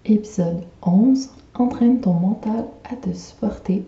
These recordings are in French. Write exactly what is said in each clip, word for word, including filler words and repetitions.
Épisode onze. Entraîne ton mental à te supporter.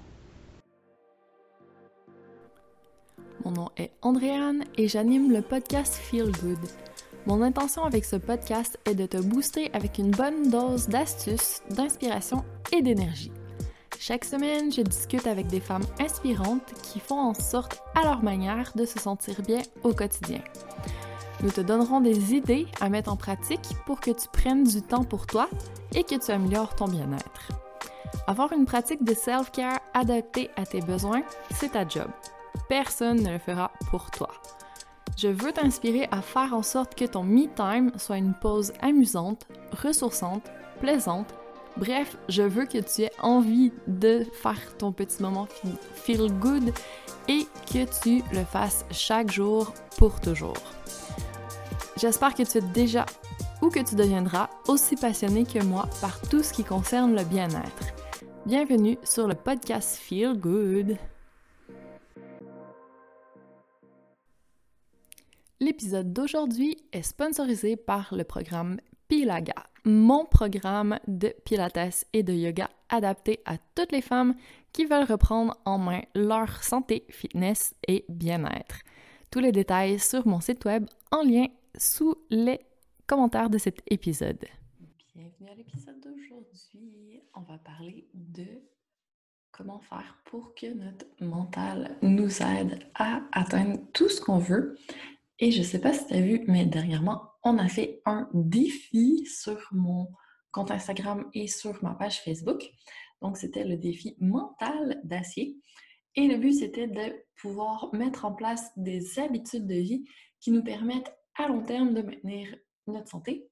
Mon nom est Andréane et j'anime le podcast Feel Good. Mon intention avec ce podcast est de te booster avec une bonne dose d'astuces, d'inspiration et d'énergie. Chaque semaine, je discute avec des femmes inspirantes qui font en sorte, à leur manière, de se sentir bien au quotidien. Nous te donnerons des idées à mettre en pratique pour que tu prennes du temps pour toi et que tu améliores ton bien-être. Avoir une pratique de self-care adaptée à tes besoins, c'est ta job. Personne ne le fera pour toi. Je veux t'inspirer à faire en sorte que ton me-time soit une pause amusante, ressourçante, plaisante. Bref, je veux que tu aies envie de faire ton petit moment feel good et que tu le fasses chaque jour pour toujours. J'espère que tu es déjà ou que tu deviendras aussi passionné que moi par tout ce qui concerne le bien-être. Bienvenue sur le podcast Feel Good. L'épisode d'aujourd'hui est sponsorisé par le programme Pilaga, mon programme de pilates et de yoga adapté à toutes les femmes qui veulent reprendre en main leur santé, fitness et bien-être. Tous les détails sur mon site web en lien sous les commentaires de cet épisode. Bienvenue à l'épisode d'aujourd'hui. On va parler de comment faire pour que notre mental nous aide à atteindre tout ce qu'on veut. Et je ne sais pas si tu as vu, mais dernièrement, on a fait un défi sur mon compte Instagram et sur ma page Facebook. Donc, c'était le défi mental d'acier. Et le but, c'était de pouvoir mettre en place des habitudes de vie qui nous permettent à long terme de maintenir notre santé.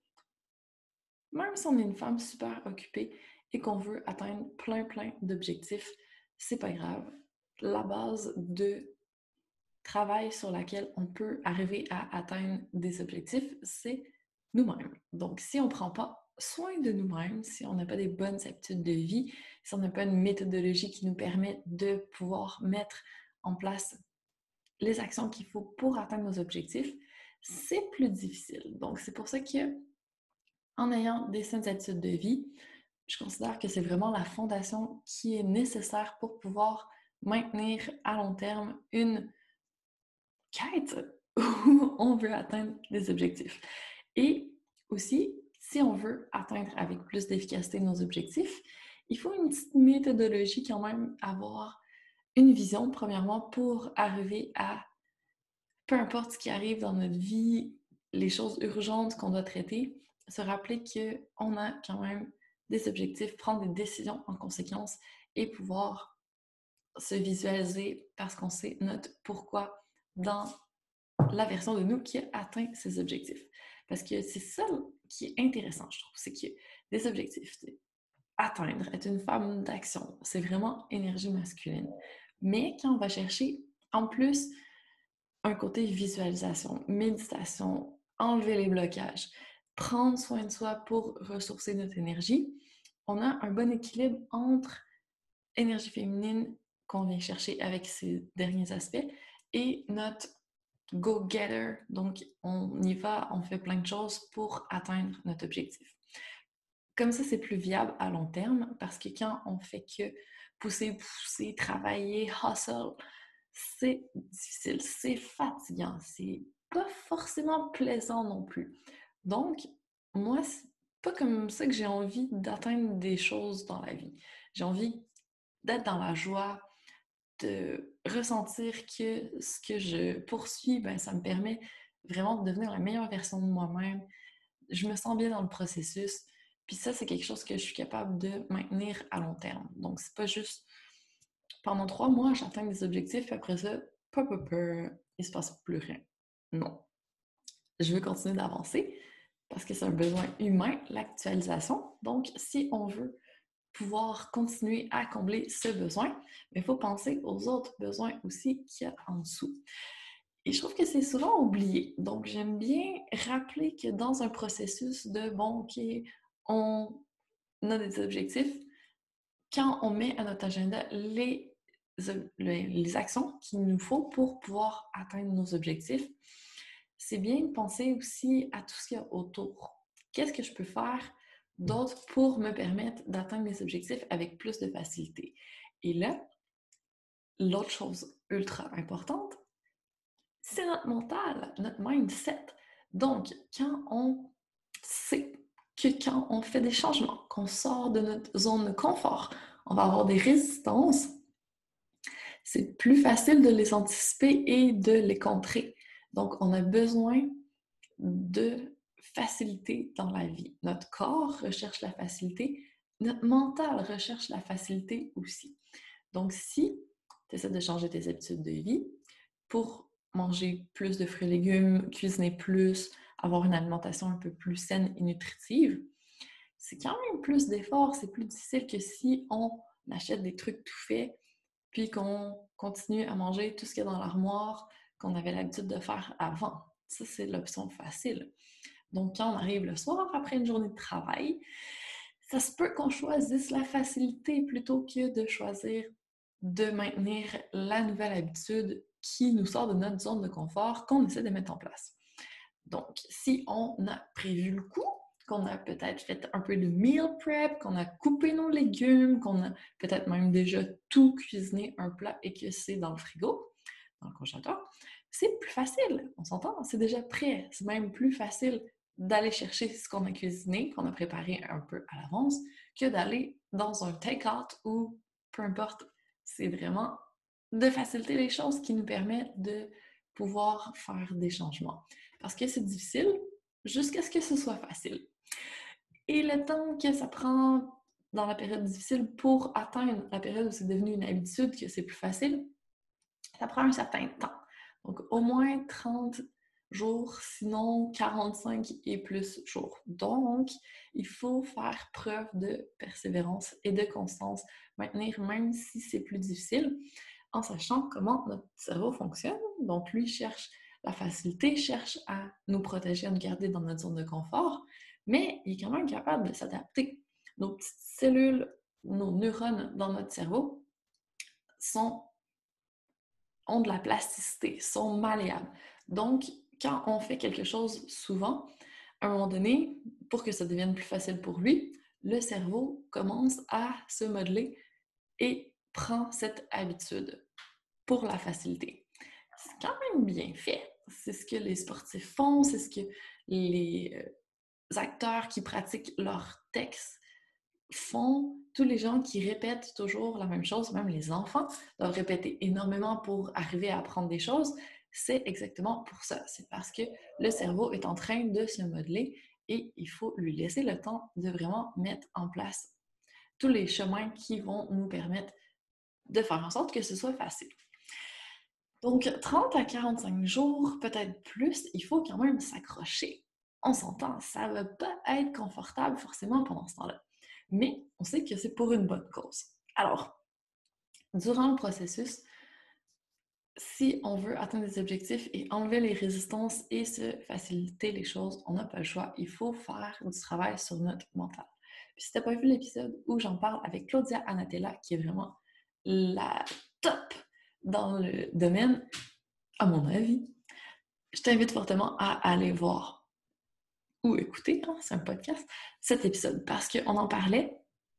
Même si on est une femme super occupée et qu'on veut atteindre plein, plein d'objectifs, c'est pas grave. La base de travail sur laquelle on peut arriver à atteindre des objectifs, c'est nous-mêmes. Donc, si on ne prend pas soin de nous-mêmes, si on n'a pas des bonnes habitudes de vie, si on n'a pas une méthodologie qui nous permet de pouvoir mettre en place les actions qu'il faut pour atteindre nos objectifs, c'est plus difficile. Donc, c'est pour ça que, en ayant des saines habitudes de vie, je considère que c'est vraiment la fondation qui est nécessaire pour pouvoir maintenir à long terme une quête où on veut atteindre des objectifs. Et aussi, si on veut atteindre avec plus d'efficacité nos objectifs, il faut une petite méthodologie quand même, avoir une vision, premièrement, pour arriver à, peu importe ce qui arrive dans notre vie, les choses urgentes qu'on doit traiter, se rappeler qu'on a quand même des objectifs, prendre des décisions en conséquence et pouvoir se visualiser parce qu'on sait notre pourquoi dans la version de nous qui a atteint ses objectifs. Parce que c'est ça qui est intéressant, je trouve, c'est qu'il y a des objectifs. Atteindre, être une femme d'action, c'est vraiment énergie masculine. Mais quand on va chercher, en plus, un côté visualisation, méditation, enlever les blocages, prendre soin de soi pour ressourcer notre énergie, on a un bon équilibre entre énergie féminine qu'on vient chercher avec ces derniers aspects et notre go-getter. Donc, on y va, on fait plein de choses pour atteindre notre objectif. Comme ça, c'est plus viable à long terme parce que quand on fait que pousser, pousser, travailler, hustle, c'est difficile, c'est fatigant, c'est pas forcément plaisant non plus. Donc, moi, c'est pas comme ça que j'ai envie d'atteindre des choses dans la vie. J'ai envie d'être dans la joie, de ressentir que ce que je poursuis, ben, ça me permet vraiment de devenir la meilleure version de moi-même. Je me sens bien dans le processus. Puis ça, c'est quelque chose que je suis capable de maintenir à long terme. Donc, c'est pas juste pendant trois mois, j'atteins des objectifs, puis après ça, peu, peu, peu, il se passe plus rien. Non. Je veux continuer d'avancer parce que c'est un besoin humain, l'actualisation. Donc, si on veut pouvoir continuer à combler ce besoin, il faut penser aux autres besoins aussi qu'il y a en dessous. Et je trouve que c'est souvent oublié. Donc, j'aime bien rappeler que dans un processus de, bon, OK, on a des objectifs, quand on met à notre agenda les, les, les actions qu'il nous faut pour pouvoir atteindre nos objectifs, c'est bien de penser aussi à tout ce qu'il y a autour. Qu'est-ce que je peux faire d'autres pour me permettre d'atteindre mes objectifs avec plus de facilité. Et là, l'autre chose ultra importante, c'est notre mental, notre mindset. Donc, quand on sait que quand on fait des changements, qu'on sort de notre zone de confort, on va avoir des résistances, c'est plus facile de les anticiper et de les contrer. Donc, on a besoin de facilité dans la vie. Notre corps recherche la facilité, notre mental recherche la facilité aussi. Donc, si tu essaies de changer tes habitudes de vie pour manger plus de fruits et légumes, cuisiner plus, avoir une alimentation un peu plus saine et nutritive, c'est quand même plus d'efforts, c'est plus difficile que si on achète des trucs tout faits, puis qu'on continue à manger tout ce qu'il y a dans l'armoire qu'on avait l'habitude de faire avant. Ça, c'est l'option facile. Donc, quand on arrive le soir après une journée de travail, ça se peut qu'on choisisse la facilité plutôt que de choisir de maintenir la nouvelle habitude qui nous sort de notre zone de confort qu'on essaie de mettre en place. Donc, si on a prévu le coup, qu'on a peut-être fait un peu de meal prep, qu'on a coupé nos légumes, qu'on a peut-être même déjà tout cuisiné un plat et que c'est dans le frigo, dans le congélateur, c'est plus facile, on s'entend, c'est déjà prêt. C'est même plus facile d'aller chercher ce qu'on a cuisiné, qu'on a préparé un peu à l'avance, que d'aller dans un take-out ou peu importe. C'est vraiment de faciliter les choses qui nous permettent de pouvoir faire des changements. Parce que c'est difficile jusqu'à ce que ce soit facile. Et le temps que ça prend dans la période difficile pour atteindre la période où c'est devenu une habitude, que c'est plus facile, ça prend un certain temps. Donc, au moins trente jours, sinon quarante-cinq et plus jours. Donc, il faut faire preuve de persévérance et de constance, maintenir même si c'est plus difficile, en sachant comment notre cerveau fonctionne. Donc, lui cherche la facilité, cherche à nous protéger, à nous garder dans notre zone de confort, mais il est quand même capable de s'adapter. Nos petites cellules, nos neurones dans notre cerveau sont ont de la plasticité, sont malléables. Donc, quand on fait quelque chose souvent, à un moment donné, pour que ça devienne plus facile pour lui, le cerveau commence à se modeler et prend cette habitude pour la facilité. C'est quand même bien fait. C'est ce que les sportifs font, c'est ce que les acteurs qui pratiquent leur texte font. Tous les gens qui répètent toujours la même chose, même les enfants doivent répéter énormément pour arriver à apprendre des choses. C'est exactement pour ça. C'est parce que le cerveau est en train de se modeler et il faut lui laisser le temps de vraiment mettre en place tous les chemins qui vont nous permettre de faire en sorte que ce soit facile. Donc, trente à quarante-cinq jours, peut-être plus, il faut quand même s'accrocher. On s'entend, ça ne va pas être confortable forcément pendant ce temps-là. Mais on sait que c'est pour une bonne cause. Alors, durant le processus, si on veut atteindre des objectifs et enlever les résistances et se faciliter les choses, on n'a pas le choix. Il faut faire du travail sur notre mental. Puis si tu n'as pas vu l'épisode où j'en parle avec Claudia Anatella, qui est vraiment la top dans le domaine, à mon avis, je t'invite fortement à aller voir ou écouter, hein, c'est un podcast, cet épisode parce qu'on en parlait.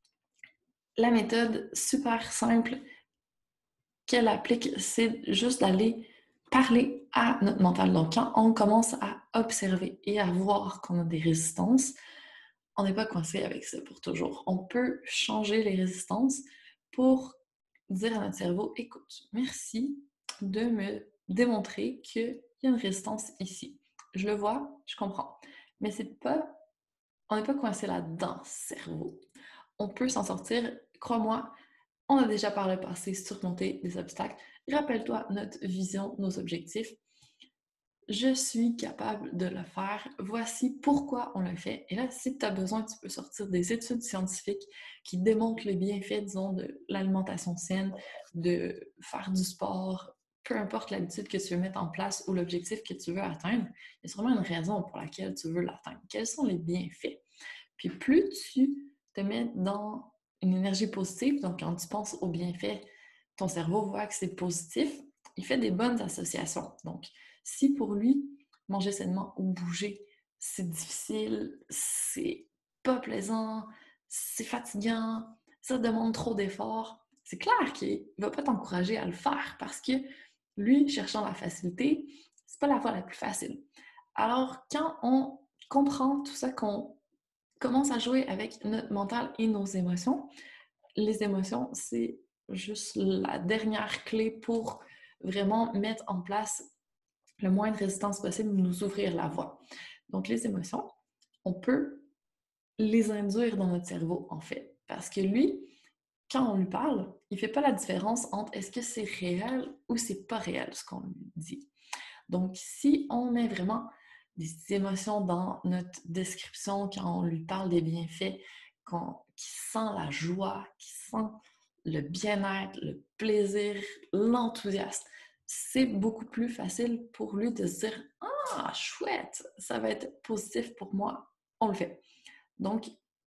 La méthode super simple qu'elle applique, c'est juste d'aller parler à notre mental. Donc, quand on commence à observer et à voir qu'on a des résistances, on n'est pas coincé avec ça pour toujours. On peut changer les résistances pour dire à notre cerveau, écoute, merci de me démontrer qu'il y a une résistance ici. Je le vois, je comprends. Mais c'est pas, on n'est pas coincé là-dedans, cerveau. On peut s'en sortir, crois-moi, on a déjà par le passé surmonté des obstacles. Rappelle-toi notre vision, nos objectifs. Je suis capable de le faire. Voici pourquoi on le fait. Et là, si tu as besoin, tu peux sortir des études scientifiques qui démontrent les bienfaits, disons, de l'alimentation saine, de faire du sport, peu importe l'habitude que tu veux mettre en place ou l'objectif que tu veux atteindre. Il y a sûrement une raison pour laquelle tu veux l'atteindre. Quels sont les bienfaits? Puis plus tu te mets dans une énergie positive, donc quand tu penses aux bienfaits, ton cerveau voit que c'est positif, il fait des bonnes associations. Donc, si pour lui, manger sainement ou bouger, c'est difficile, c'est pas plaisant, c'est fatigant, ça demande trop d'efforts, c'est clair qu'il ne va pas t'encourager à le faire parce que lui, cherchant la facilité, c'est pas la voie la plus facile. Alors, quand on comprend tout ça, qu'on commence à jouer avec notre mental et nos émotions, les émotions, c'est juste la dernière clé pour vraiment mettre en place le moins de résistance possible, nous ouvrir la voie. Donc, les émotions, on peut les induire dans notre cerveau, en fait. Parce que lui, quand on lui parle, il ne fait pas la différence entre est-ce que c'est réel ou c'est pas réel, ce qu'on lui dit. Donc, si on met vraiment des émotions dans notre description, quand on lui parle des bienfaits, qu'on, qu'il sent la joie, qu'il sent le bien-être, le plaisir, l'enthousiasme, c'est beaucoup plus facile pour lui de se dire « Ah, chouette, ça va être positif pour moi, on le fait. » Donc,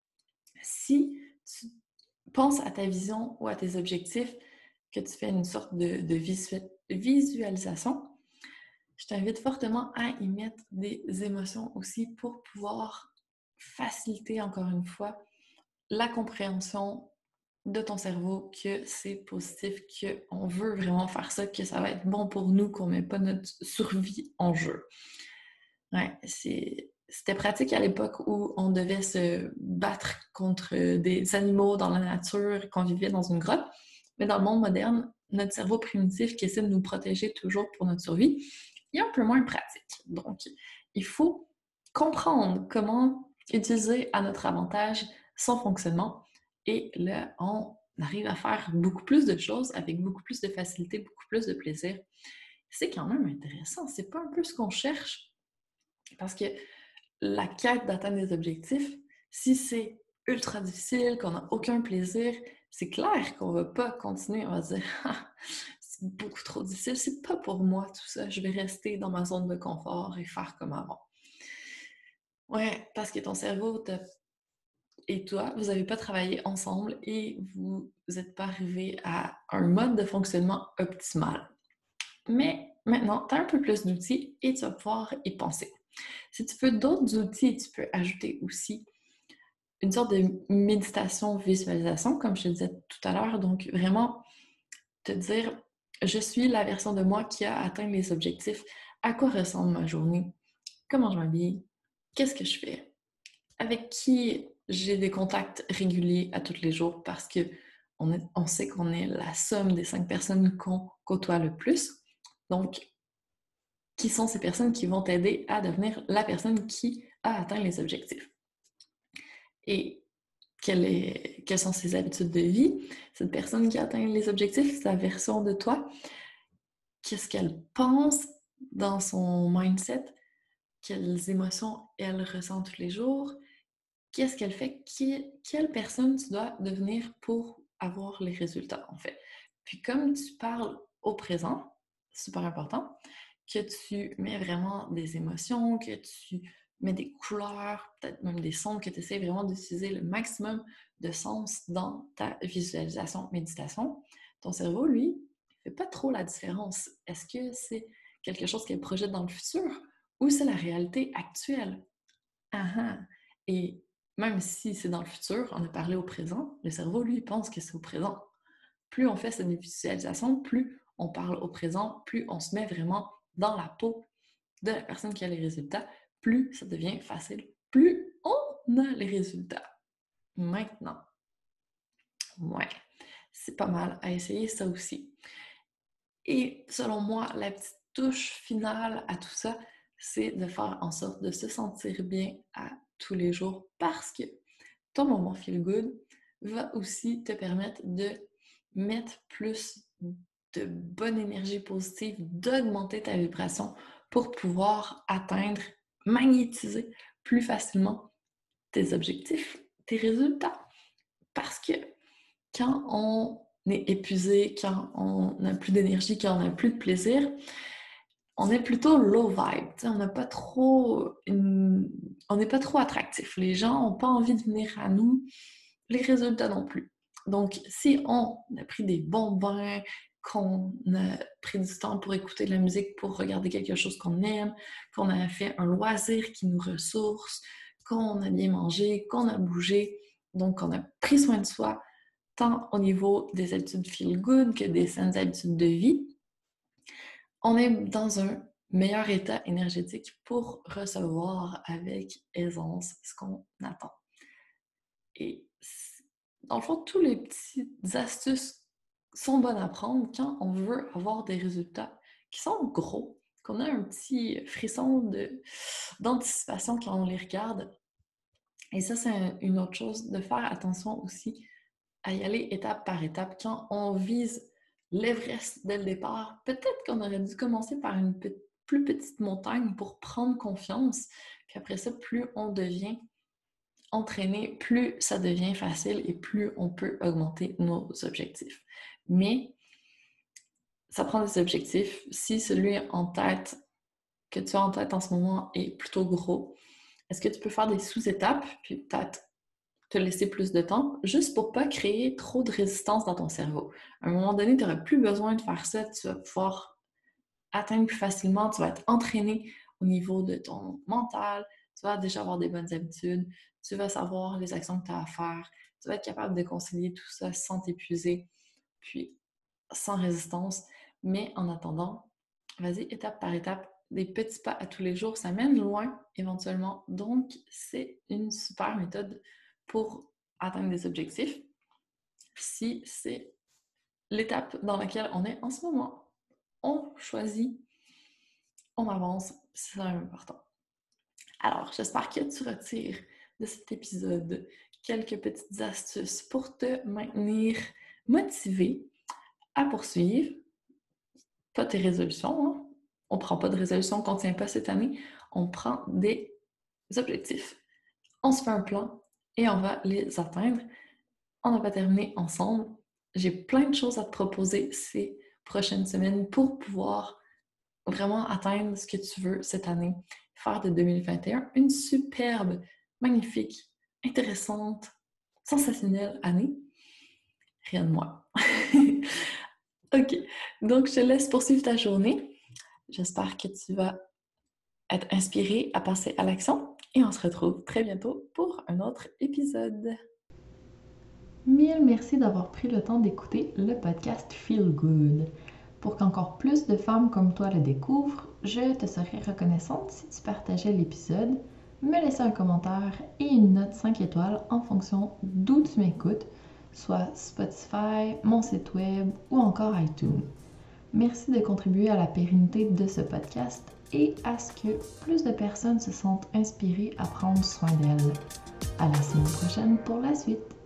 si tu penses à ta vision ou à tes objectifs, que tu fais une sorte de, de visu- visualisation, je t'invite fortement à y mettre des émotions aussi pour pouvoir faciliter, encore une fois, la compréhension de ton cerveau que c'est positif, qu'on veut vraiment faire ça, que ça va être bon pour nous, qu'on ne met pas notre survie en jeu. Ouais, c'est... C'était pratique à l'époque où on devait se battre contre des animaux dans la nature, qu'on vivait dans une grotte. Mais dans le monde moderne, notre cerveau primitif qui essaie de nous protéger toujours pour notre survie, il est un peu moins pratique. Donc, il faut comprendre comment utiliser à notre avantage son fonctionnement. Et là, on arrive à faire beaucoup plus de choses avec beaucoup plus de facilité, beaucoup plus de plaisir. C'est quand même intéressant. C'est pas un peu ce qu'on cherche? Parce que la quête d'atteindre des objectifs, si c'est ultra difficile, qu'on n'a aucun plaisir, c'est clair qu'on ne va pas continuer. On va se dire ah, c'est beaucoup trop difficile, c'est pas pour moi tout ça, je vais rester dans ma zone de confort et faire comme avant. Ouais, parce que ton cerveau te... et toi, vous n'avez pas travaillé ensemble et vous n'êtes pas arrivé à un mode de fonctionnement optimal. Mais maintenant, tu as un peu plus d'outils et tu vas pouvoir y penser. Si tu veux d'autres outils, tu peux ajouter aussi une sorte de méditation, visualisation, comme je te disais tout à l'heure. Donc, vraiment te dire, je suis la version de moi qui a atteint les objectifs. À quoi ressemble ma journée? Comment je m'habille? Qu'est-ce que je fais? Avec qui j'ai des contacts réguliers à tous les jours parce que on, est, on sait qu'on est la somme des cinq personnes qu'on côtoie le plus. Donc, qui sont ces personnes qui vont t'aider à devenir la personne qui a atteint les objectifs? Et quelle est, quelles sont ses habitudes de vie? Cette personne qui a atteint les objectifs, sa version de toi, qu'est-ce qu'elle pense dans son mindset? Quelles émotions elle ressent tous les jours? Qu'est-ce qu'elle fait? Qui, quelle personne tu dois devenir pour avoir les résultats, en fait? Puis comme tu parles au présent, super important, que tu mets vraiment des émotions, que tu mets des couleurs, peut-être même des sons, que tu essaies vraiment d'utiliser le maximum de sens dans ta visualisation, méditation, ton cerveau, lui, il fait pas trop la différence. Est-ce que c'est quelque chose qu'elle projette dans le futur ou c'est la réalité actuelle? Ah ah! Et même si c'est dans le futur, on a parlé au présent, le cerveau, lui, pense que c'est au présent. Plus on fait cette visualisation, plus on parle au présent, plus on se met vraiment dans la peau de la personne qui a les résultats, plus ça devient facile, plus on a les résultats. Maintenant, ouais, c'est pas mal à essayer ça aussi. Et selon moi, la petite touche finale à tout ça, c'est de faire en sorte de se sentir bien à tous les jours parce que ton moment feel good va aussi te permettre de mettre plus de bonne énergie positive, d'augmenter ta vibration pour pouvoir atteindre, magnétiser plus facilement tes objectifs, tes résultats. Parce que quand on est épuisé, quand on n'a plus d'énergie, quand on n'a plus de plaisir, on est plutôt low vibe. On n'a pas trop une... on n'est pas trop attractif. Les gens n'ont pas envie de venir à nous, les résultats non plus. Donc, si on a pris des bons bains, qu'on a pris du temps pour écouter de la musique, pour regarder quelque chose qu'on aime, qu'on a fait un loisir qui nous ressource, qu'on a bien mangé, qu'on a bougé, donc qu'on a pris soin de soi, tant au niveau des habitudes feel good que des saines habitudes de vie, on est dans un meilleur état énergétique pour recevoir avec aisance ce qu'on attend. Et dans le fond, tous les petites astuces sont bonnes à prendre quand on veut avoir des résultats qui sont gros, qu'on a un petit frisson de, d'anticipation quand on les regarde. Et ça, c'est une autre chose, de faire attention aussi à y aller étape par étape. Quand on vise l'Everest dès le départ, peut-être qu'on aurait dû commencer par une pe- plus petite montagne pour prendre confiance. Puis après ça, plus on devient entraîné, plus ça devient facile et plus on peut augmenter nos objectifs. Mais ça prend des objectifs. Si celui en tête que tu as en tête en ce moment est plutôt gros, est-ce que tu peux faire des sous-étapes puis peut-être te laisser plus de temps juste pour pas créer trop de résistance dans ton cerveau? À un moment donné, tu n'auras plus besoin de faire ça. Tu vas pouvoir atteindre plus facilement. Tu vas être entraîné au niveau de ton mental. Tu vas déjà avoir des bonnes habitudes. Tu vas savoir les actions que tu as à faire. Tu vas être capable de concilier tout ça sans t'épuiser, puis sans résistance. Mais en attendant, vas-y étape par étape. Des petits pas à tous les jours, ça mène loin éventuellement. Donc, c'est une super méthode pour atteindre des objectifs si c'est l'étape dans laquelle on est en ce moment. On choisit, on avance, c'est important. Alors, j'espère que tu retires de cet épisode quelques petites astuces pour te maintenir motivé à poursuivre. Pas tes résolutions, hein? On ne prend pas de résolution qu'on ne tient pas cette année. On prend des objectifs. On se fait un plan et on va les atteindre. On n'a pas terminé ensemble. J'ai plein de choses à te proposer ces prochaines semaines pour pouvoir vraiment atteindre ce que tu veux cette année. Faire de deux mille vingt et un une superbe, magnifique, intéressante, sensationnelle année. Rien de moi. OK. Donc, je te laisse poursuivre ta journée. J'espère que tu vas être inspiré à passer à l'action et on se retrouve très bientôt pour un autre épisode. Mille merci d'avoir pris le temps d'écouter le podcast Feel Good. Pour qu'encore plus de femmes comme toi le découvrent, je te serais reconnaissante si tu partageais l'épisode, me laissais un commentaire et une note cinq étoiles en fonction d'où tu m'écoutes, soit Spotify, mon site web ou encore iTunes. Merci de contribuer à la pérennité de ce podcast et à ce que plus de personnes se sentent inspirées à prendre soin d'elles. À la semaine prochaine pour la suite.